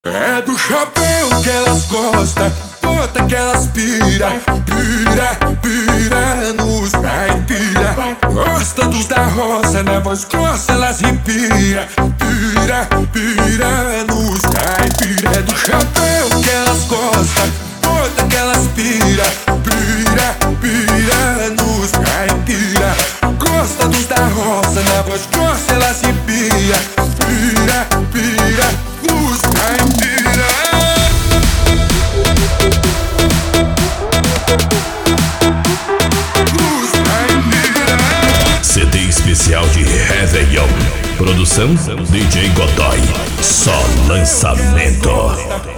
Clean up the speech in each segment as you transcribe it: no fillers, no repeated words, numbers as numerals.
É do chapéu que elas gostam, bota que elas pira, pira nos caipira. Gosta dos da roça, na voz grossa elas empira, pira nos caipira. É do chapéu que elas gostam, bota que elas pira, pira nos caipira. Gosta dos da roça, na voz grossa elas empira, pira nos caipira. CD especial de Réveillon. Produção DJ Godoy. Só lançamento.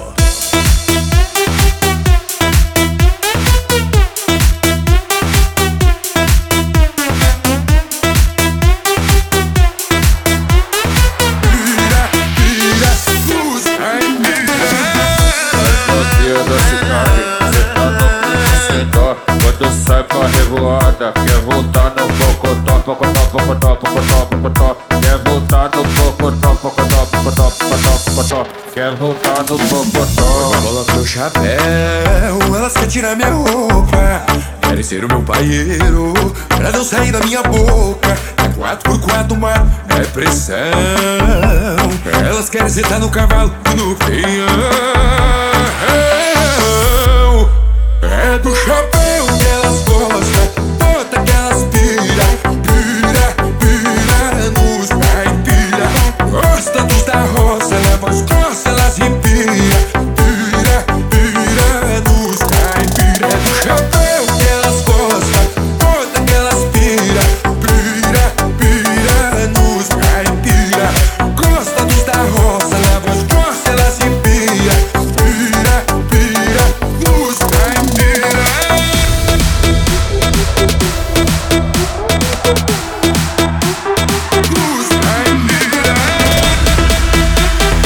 Quando sai pra revoada, quer voltar no pocotó, pocotó, pocotó, pocotó, pocotó. Quer voltar no pocotó, pocotó, pocotó, pocotó, pocotó. Quer voltar no pocotó. Coloca meu chapéu, elas querem tirar minha roupa, querem ser o meu paieiro, pra não sair da minha boca. É 4x4, mas é pressão. Elas querem sentar no cavalo e no peão. É do chapéu que elas gostam, bota que elas pira nos caipira. Gosta dos da roça, na voz grossa elas empira, pira nos caipira. É do chapéu que elas gostam, bota que elas pira nos caipira. Gosta dos da roça, na voz grossa elas empira, pira nos caipira.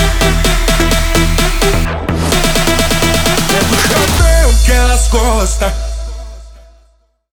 É do chapéu que elas gostam,